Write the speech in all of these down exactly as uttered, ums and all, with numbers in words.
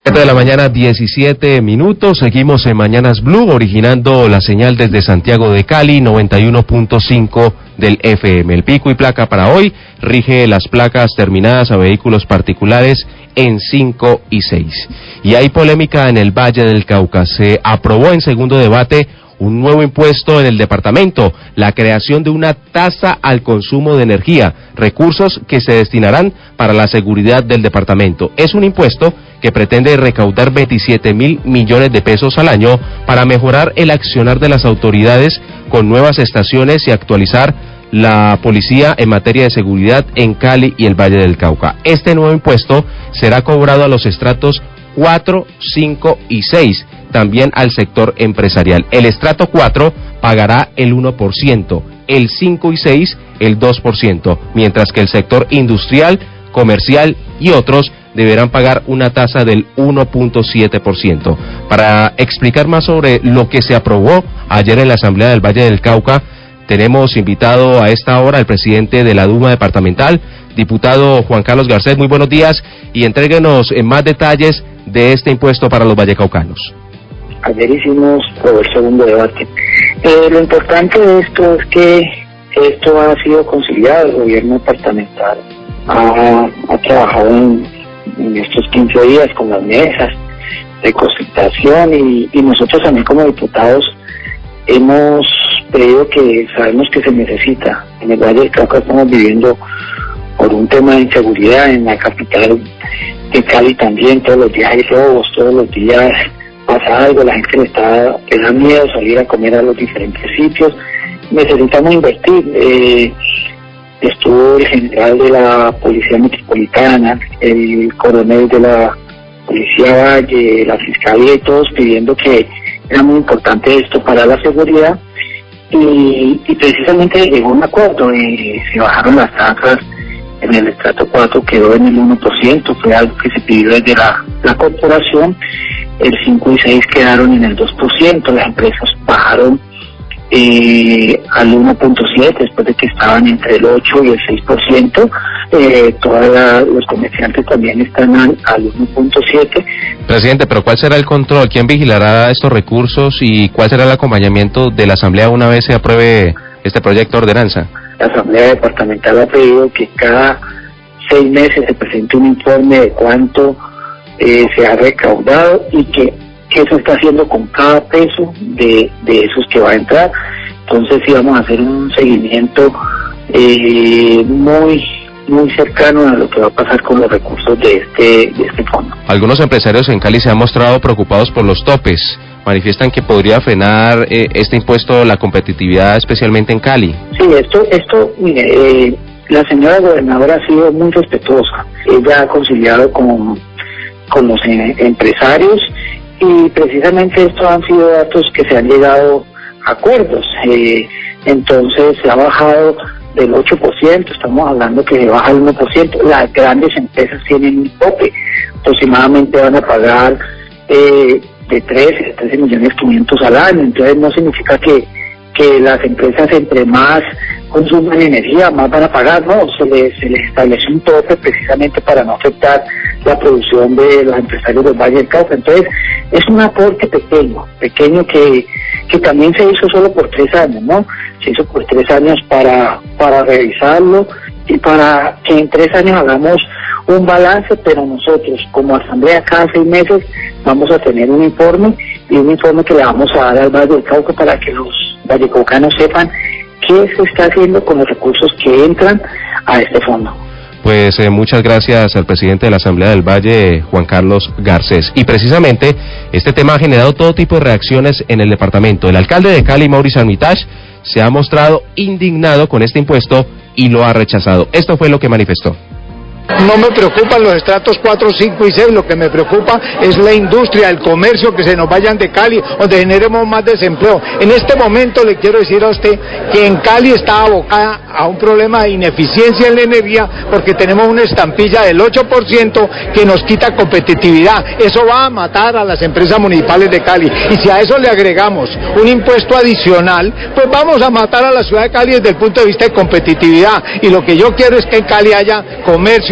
siete de la mañana, diecisiete minutos, seguimos en Mañanas Blue, originando la señal desde Santiago de Cali, noventa y uno punto cinco del F M. El pico y placa para hoy rige las placas terminadas a vehículos particulares en cinco y seis. Y hay polémica en el Valle del Cauca. Se aprobó en segundo debate un nuevo impuesto en el departamento, la creación de una tasa al consumo de energía, recursos que se destinarán para la seguridad del departamento. Es un impuesto que pretende recaudar veintisiete mil millones de pesos al año para mejorar el accionar de las autoridades con nuevas estaciones y actualizar la policía en materia de seguridad en Cali y el Valle del Cauca. Este nuevo impuesto será cobrado a los estratos cuatro, cinco y seis, también al sector empresarial. El estrato cuatro pagará el uno por ciento, el cinco y seis el dos por ciento, mientras que el sector industrial, comercial y otros deberán pagar una tasa del uno punto siete por ciento. Para explicar más sobre lo que se aprobó ayer en la Asamblea del Valle del Cauca, tenemos invitado a esta hora al presidente de la Duma departamental, diputado Juan Carlos Garcés. Muy buenos días y entréguenos en más detalles de este impuesto para los vallecaucanos. Ayer hicimos el segundo debate. Eh, lo importante de esto es que esto ha sido conciliado. El gobierno departamental ha, ha trabajado en, en estos quince días con las mesas de consultación y, y nosotros también como diputados hemos pedido que sabemos que se necesita. En el Valle del Cauca estamos viviendo por un tema de inseguridad, en la capital de Cali también, todos los días hay robos, todos los días pasa algo, la gente le, está, le da miedo salir a comer a los diferentes sitios. Necesitamos invertir. Eh, estuvo el general de la Policía Metropolitana, el coronel de la Policía Valle, la Fiscalía y todos pidiendo que era muy importante esto para la seguridad y, y precisamente llegó un acuerdo y se bajaron las tasas. En el estrato cuatro quedó en el uno por ciento, fue algo que se pidió desde la, la corporación. El cinco y seis quedaron en el dos por ciento, las empresas bajaron eh, al uno punto siete por ciento después de que estaban entre el ocho y el seis por ciento. Eh, todos los comerciantes también están al, al uno punto siete por ciento. Presidente, pero ¿cuál será el control? ¿Quién vigilará estos recursos y cuál será el acompañamiento de la Asamblea una vez se apruebe este proyecto de ordenanza? La Asamblea Departamental ha pedido que cada seis meses se presente un informe de cuánto eh, se ha recaudado y que qué se está haciendo con cada peso de, de esos que va a entrar. Entonces sí vamos a hacer un seguimiento eh, muy muy cercano a lo que va a pasar con los recursos de este de este fondo. Algunos empresarios en Cali se han mostrado preocupados por los topes. Manifiestan que podría frenar eh, este impuesto la competitividad, especialmente en Cali. Sí, esto, esto mire, eh, la señora gobernadora ha sido muy respetuosa. Ella ha conciliado con, con los eh, empresarios y precisamente estos han sido datos que se han llegado a acuerdos. Eh, entonces se ha bajado del ocho por ciento, estamos hablando que se baja al uno por ciento. Las grandes empresas tienen un tope, aproximadamente van a pagar eh, de trece, trece millones quinientos al año, entonces no significa que, que las empresas entre más consuman energía, más van a pagar, no, se les, se les establece un tope precisamente para no afectar la producción de los empresarios del Valle del Cauca. Entonces es un aporte pequeño, pequeño que, que también se hizo solo por tres años, ¿no? Se hizo por tres años para, para revisarlo y para que en tres años hagamos un balance, pero nosotros como Asamblea cada seis meses vamos a tener un informe y un informe que le vamos a dar al Valle del Cauca para que los vallecaucanos sepan qué se está haciendo con los recursos que entran a este fondo. Pues eh, muchas gracias al presidente de la Asamblea del Valle, Juan Carlos Garcés. Y precisamente este tema ha generado todo tipo de reacciones en el departamento. El alcalde de Cali, Mauricio Armitage, se ha mostrado indignado con este impuesto y lo ha rechazado. Esto fue lo que manifestó. No me preocupan los estratos cuatro, cinco y seis, lo que me preocupa es la industria, el comercio, que se nos vayan de Cali, donde generemos más desempleo. En este momento le quiero decir a usted que en Cali está abocada a un problema de ineficiencia en la energía porque tenemos una estampilla del ocho por ciento que nos quita competitividad. Eso va a matar a las empresas municipales de Cali. Y si a eso le agregamos un impuesto adicional, pues vamos a matar a la ciudad de Cali desde el punto de vista de competitividad. Y lo que yo quiero es que en Cali haya comercio,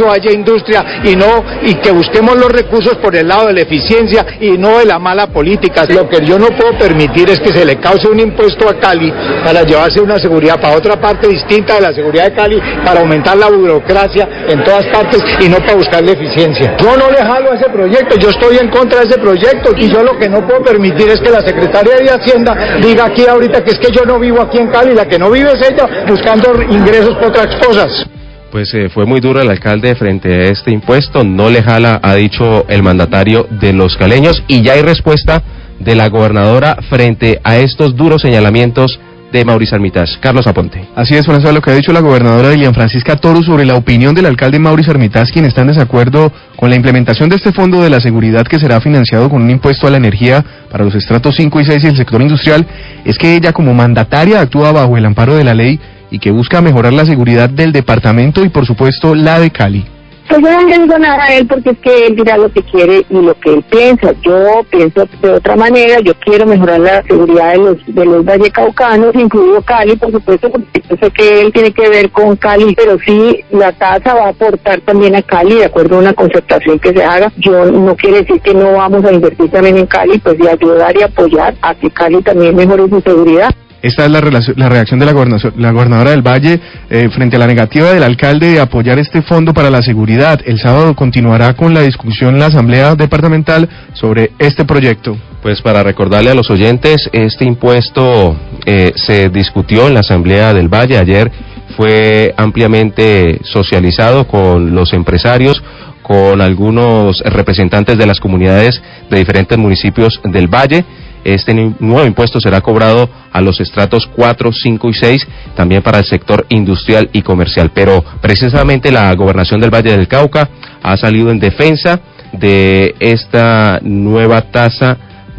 solo haya industria y no y que busquemos los recursos por el lado de la eficiencia y no de la mala política. Lo que yo no puedo permitir es que se le cause un impuesto a Cali para llevarse una seguridad para otra parte distinta de la seguridad de Cali, para aumentar la burocracia en todas partes y no para buscarle eficiencia. Yo no le jalo a ese proyecto, yo estoy en contra de ese proyecto y yo lo que no puedo permitir es que la Secretaría de Hacienda diga aquí ahorita que es que yo no vivo aquí en Cali, la que no vive es ella buscando ingresos por otras cosas. Pues eh, fue muy duro el alcalde frente a este impuesto, no le jala, ha dicho el mandatario de los caleños, y ya hay respuesta de la gobernadora frente a estos duros señalamientos de Mauricio Armitage. Carlos Aponte. Así es, François, lo que ha dicho la gobernadora Dilian Francisca Toro sobre la opinión del alcalde Mauricio Armitage, quien está en desacuerdo con la implementación de este fondo de la seguridad que será financiado con un impuesto a la energía para los estratos cinco y seis y el sector industrial, es que ella como mandataria actúa bajo el amparo de la ley y que busca mejorar la seguridad del departamento y por supuesto la de Cali. Pues yo no le digo nada a él porque es que él dirá lo que quiere y lo que él piensa. Yo pienso de otra manera, yo quiero mejorar la seguridad de los de los vallecaucanos, incluido Cali, por supuesto, porque yo sé que él tiene que ver con Cali, pero sí la tasa va a aportar también a Cali, de acuerdo a una concertación que se haga. Yo no quiere decir que no vamos a invertir también en Cali, pues de ayudar y apoyar a que Cali también mejore su seguridad. Esta es la, la reacción de la, la gobernadora del Valle eh, frente a la negativa del alcalde de apoyar este fondo para la seguridad. El sábado continuará con la discusión en la Asamblea Departamental sobre este proyecto. Pues para recordarle a los oyentes, este impuesto eh, se discutió en la Asamblea del Valle. Ayer fue ampliamente socializado con los empresarios, con algunos representantes de las comunidades de diferentes municipios del Valle. Este nuevo impuesto será cobrado a los estratos cuatro, cinco y seis, también para el sector industrial y comercial. Pero precisamente la Gobernación del Valle del Cauca ha salido en defensa de esta nueva tasa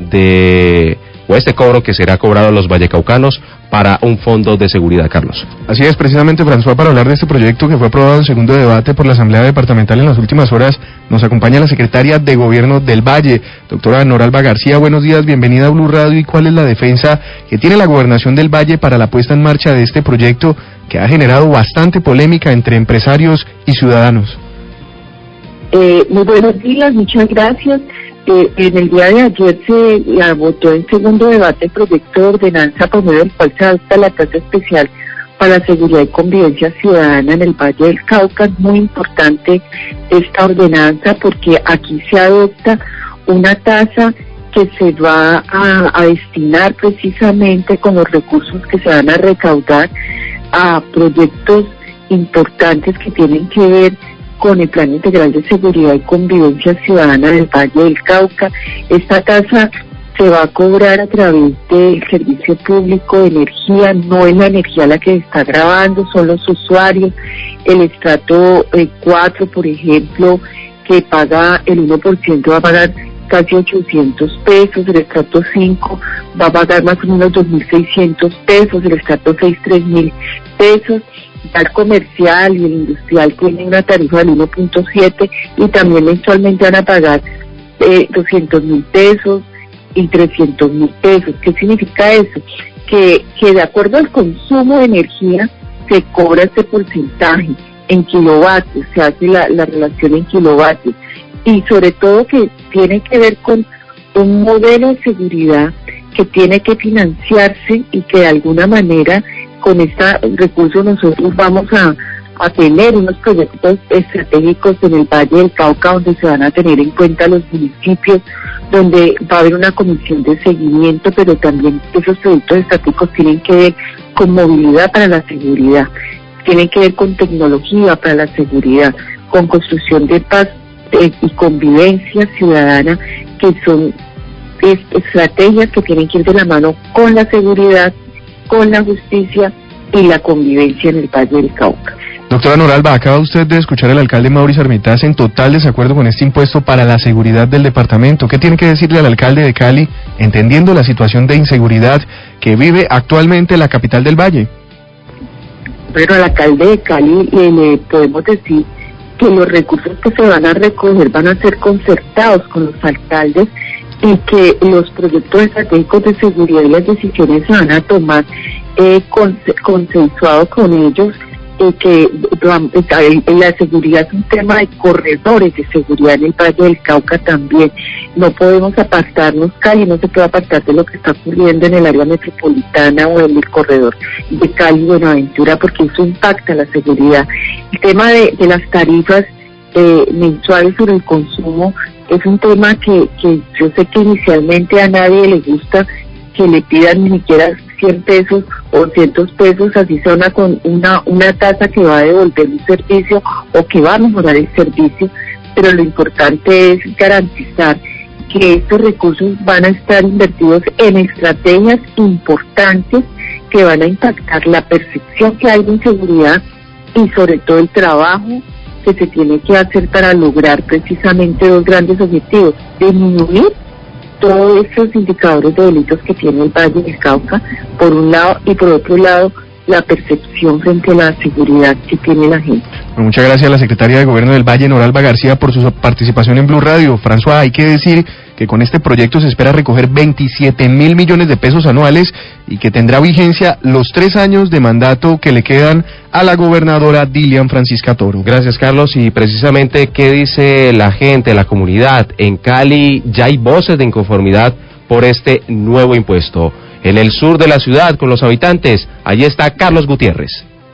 de, o este cobro que será cobrado a los vallecaucanos para un fondo de seguridad, Carlos. Así es, precisamente, François, para hablar de este proyecto que fue aprobado en segundo debate por la Asamblea Departamental en las últimas horas, nos acompaña la secretaria de Gobierno del Valle, doctora Noralba García. Buenos días, bienvenida a Blue Radio. ¿Y cuál es la defensa que tiene la Gobernación del Valle para la puesta en marcha de este proyecto que ha generado bastante polémica entre empresarios y ciudadanos? Eh, muy buenos días, muchas gracias. Eh, en el día de ayer se la votó en segundo debate el proyecto de ordenanza por medio del cual se adopta la tasa especial para la seguridad y convivencia ciudadana en el Valle del Cauca. Es muy importante esta ordenanza porque aquí se adopta una tasa que se va a, a destinar precisamente con los recursos que se van a recaudar a proyectos importantes que tienen que ver con el Plan Integral de Seguridad y Convivencia Ciudadana del Valle del Cauca. Esta tasa se va a cobrar a través del servicio público de energía, no es la energía la que se está grabando, son los usuarios. El estrato eh, cuatro, por ejemplo, que paga el uno por ciento, va a pagar casi ochocientos pesos, el estrato cinco va a pagar más o menos dos mil seiscientos pesos, el estrato seis tres mil pesos. El comercial y el industrial tienen una tarifa del uno punto siete y también mensualmente van a pagar eh, doscientos mil pesos y trescientos mil pesos. ¿Qué significa eso? Que, que de acuerdo al consumo de energía se cobra este porcentaje en kilovatios, se hace la, la relación en kilovatios y sobre todo que tiene que ver con un modelo de seguridad que tiene que financiarse y que de alguna manera con este recurso nosotros vamos a, a tener unos proyectos estratégicos en el Valle del Cauca donde se van a tener en cuenta los municipios, donde va a haber una comisión de seguimiento, pero también esos proyectos estratégicos tienen que ver con movilidad para la seguridad, tienen que ver con tecnología para la seguridad, con construcción de paz eh, y convivencia ciudadana, que son es, estrategias que tienen que ir de la mano con la seguridad, con la justicia y la convivencia en el Valle del Cauca. Doctora Noralba, acaba usted de escuchar al alcalde Mauricio Armitage en total desacuerdo con este impuesto para la seguridad del departamento. ¿Qué tiene que decirle al alcalde de Cali, entendiendo la situación de inseguridad que vive actualmente la capital del Valle? Bueno, al alcalde de Cali le, le podemos decir que los recursos que se van a recoger van a ser concertados con los alcaldes y que los proyectos estratégicos de seguridad y las decisiones se van a tomar eh, consensuados con ellos eh, que eh, la seguridad es un tema de corredores de seguridad en el Valle del Cauca también. No podemos apartarnos, Cali no se puede apartar de lo que está ocurriendo en el área metropolitana o en el corredor de Cali-Buenaventura, porque eso impacta la seguridad. El tema de, de las tarifas eh, mensuales sobre el consumo es un tema que, que yo sé que inicialmente a nadie le gusta que le pidan ni siquiera cien pesos o cientos pesos, así sea una, con una, una tasa que va a devolver un servicio o que va a mejorar el servicio, pero lo importante es garantizar que estos recursos van a estar invertidos en estrategias importantes que van a impactar la percepción que hay de inseguridad y sobre todo el trabajo que se tiene que hacer para lograr precisamente dos grandes objetivos: disminuir todos esos indicadores de delitos que tiene el Valle del Cauca, por un lado, y por otro lado, la percepción frente a la seguridad que tiene la gente. Bueno, muchas gracias a la secretaria de Gobierno del Valle, Noralba García, por su participación en Blue Radio. François, hay que decir que con este proyecto se espera recoger veintisiete mil millones de pesos anuales y que tendrá vigencia los tres años de mandato que le quedan a la gobernadora Dilian Francisca Toro. Gracias, Carlos. Y precisamente, ¿qué dice la gente, la comunidad? En Cali ya hay voces de inconformidad por este nuevo impuesto. En el sur de la ciudad, con los habitantes, allí está Carlos Gutiérrez.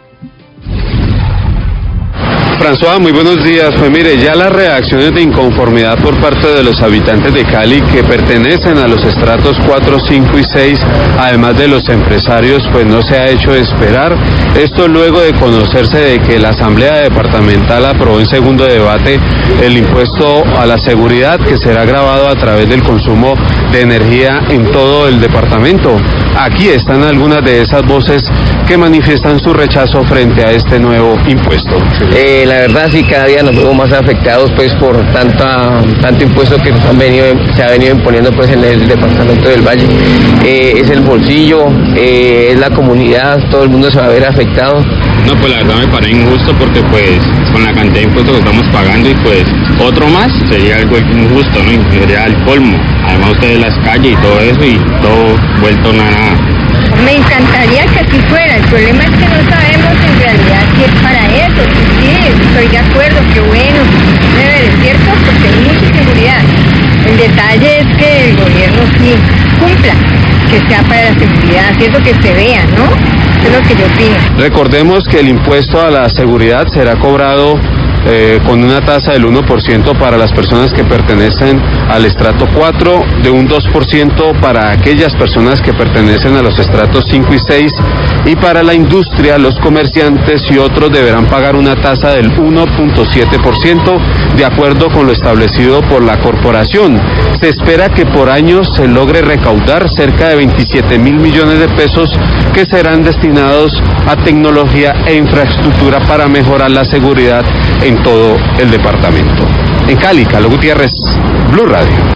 François, muy buenos días. Pues mire, ya las reacciones de inconformidad por parte de los habitantes de Cali que pertenecen a los estratos cuatro, cinco y seis, además de los empresarios, pues no se ha hecho esperar. Esto luego de conocerse de que la Asamblea Departamental aprobó en segundo debate el impuesto a la seguridad, que será grabado a través del consumo de energía en todo el departamento. Aquí están algunas de esas voces que manifiestan su rechazo frente a este nuevo impuesto. Eh, la verdad sí, cada día nos vemos más afectados pues por tanta, tanto impuesto que nos han venido, se ha venido imponiendo pues en el departamento del Valle. Eh, es el bolsillo, eh, es la comunidad, todo el mundo se va a ver afectado. No, pues la verdad me parece injusto porque pues con la cantidad de impuestos que estamos pagando y pues otro más sería algo injusto, ¿no? Sería el colmo. Además ustedes las calles y todo eso y todo vuelto nada. Me encantaría que así fuera, el problema es que no sabemos en realidad si es para eso. Sí, estoy de acuerdo, qué bueno, debe de cierto, porque hay mucha seguridad. El detalle es que el gobierno sí cumpla, que sea para la seguridad, cierto, que se vea, ¿no? Eso es lo que yo opino. Recordemos que el impuesto a la seguridad será cobrado Eh, con una tasa del uno por ciento para las personas que pertenecen al estrato cuatro, de un dos por ciento para aquellas personas que pertenecen a los estratos cinco y seis, y para la industria, los comerciantes y otros deberán pagar una tasa del uno punto siete por ciento, de acuerdo con lo establecido por la corporación. Se espera que por año se logre recaudar cerca de veintisiete mil millones de pesos que serán destinados a tecnología e infraestructura para mejorar la seguridad en todo el departamento. En Cali, Carlos Gutiérrez, Blue Radio.